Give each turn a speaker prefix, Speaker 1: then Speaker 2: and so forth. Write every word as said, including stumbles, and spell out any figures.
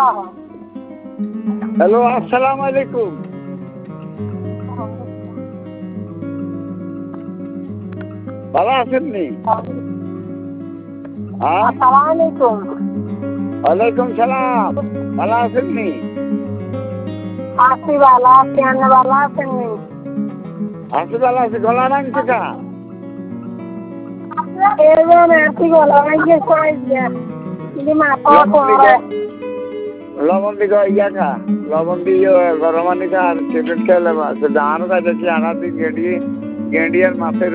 Speaker 1: Hello, আসসালামু আলাইকুম। ভালো আছেননি? ওয়ালাইকুম সালাম। ভালো আছেননি?
Speaker 2: আছি ভালো আছি, আপনি ভালো আছেননি?
Speaker 1: আছি ভালো আছি। গলা ভাঙছে কা? লবণ দি ইয়া খা, লবণ দি গরম পানি খা আর ট্যাবলেট খেলে আরো কাছে আনা দিন গেঁড়ি গেঁড়ি আর মাছের